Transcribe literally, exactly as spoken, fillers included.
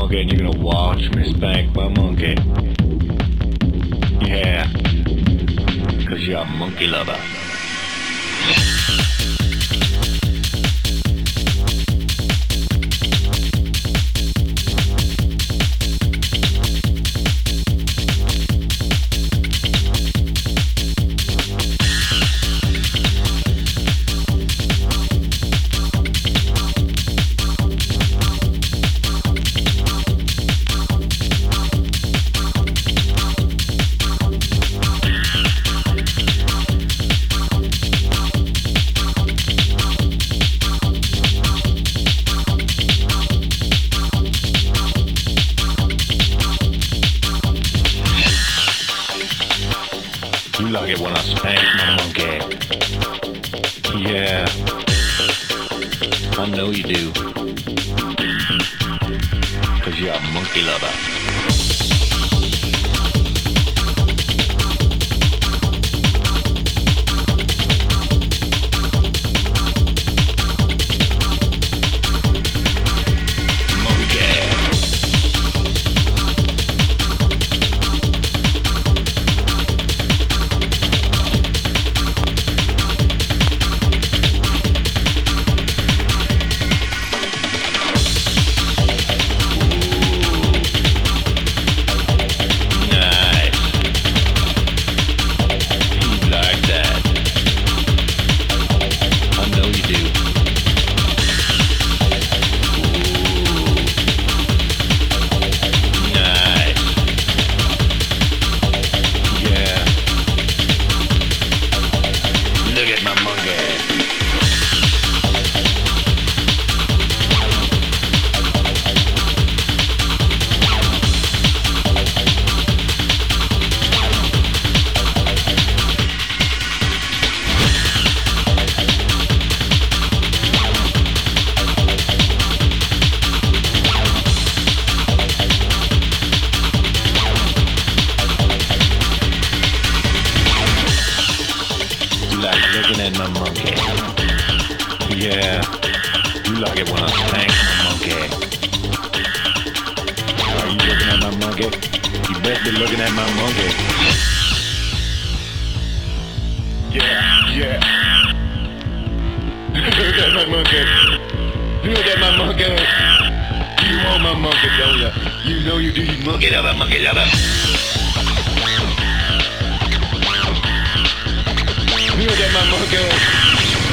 monkey and you're gonna watch me spank my monkey. Yeah, cause you're a monkey lover. You like it when I spank my monkey. Yeah, I know you do. Cause you're a monkey lover. Looking at my monkey. Yeah, you like it when I spank my monkey. Are you looking at my monkey? You best be looking at my monkey. Yeah, yeah. Look at my monkey. Look at my monkey. You want my monkey, don't you? You know you do, you monkey lover, monkey lover. Look at my monkey.